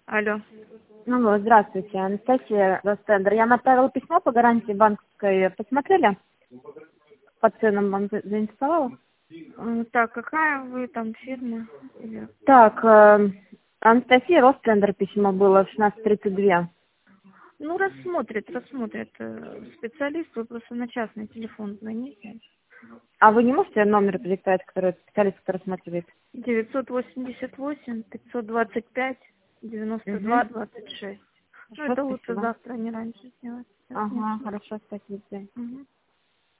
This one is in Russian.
Алло. Ну вот, здравствуйте, Анастасия Ростендер. Я направила письмо по гарантии банковской. Посмотрели? По ценам вам заинтересовало? Так, какая вы там фирма? Или- Так, Анастасия Ростендер письмо было в 16:32. Ну, рассмотрит. Специалист, вы просто на частный телефон звоните. А вы не можете номер продиктовать, который специалист, который рассматривает? 988-595-92-26. Ну, Хорошо, это лучше спасибо. завтра, а не раньше сделать. Ага, хорошо, спасибо. Мгм.